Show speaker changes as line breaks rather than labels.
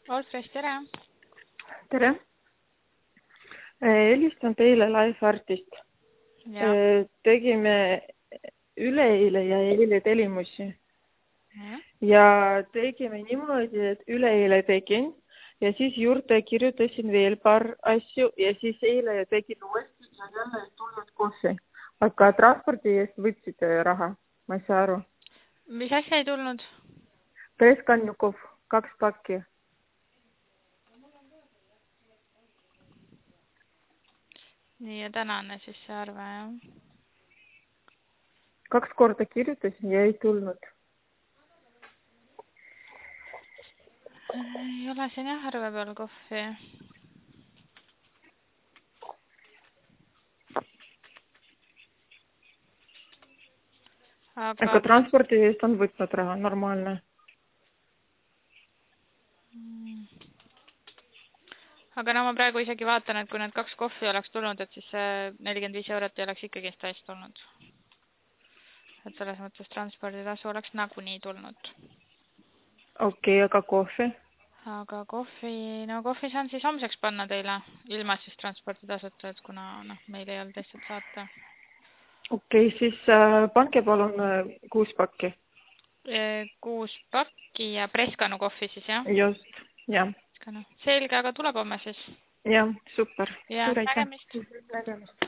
Olfresh, tere!
Tere! Helistan teile Life-Artist.
Ja.
Tegime üleeile ja eile tellimusi.
Ja.
Ja tegime niimoodi, et üleeile tegin ja siis juurde kirjutasin veel paar asju ja siis eile tegin uuesti ja jälle ei tulnud kohvi. Aga transpordi eest võtsite raha, ma ei saa aru.
Mis asja ei tulnud?
Preskannukov, 2 pakki.
Nii ja tänane siis see arve, jah?
2 korda kirjutasin ja ei tulnud.
Ei ole siin jah arve peal kohvi.
Aga transpordi eest on võtnud raha, normaalne.
Aga no ma praegu isegi vaatan, et kui need 2 kohvi oleks tulnud, et siis see 45 eurot ei oleks ikkagi täis tulnud. Et selles mõttes transporditasu oleks nagunii tulnud.
Okei, aga kohvi?
Aga kohvi saan siis homseks panna teile, ilma siis transporditasuta, et kuna meil ei olnud lihtsalt saata.
Okei, siis pange palun 6 pakki.
6 pakki ja Preskanu kohvi siis, jah?
Just, jah.
Selge, aga tuleb homme siis.
Jah, super.
Ja
Suur aitäh.
nägemist.
Nägemist.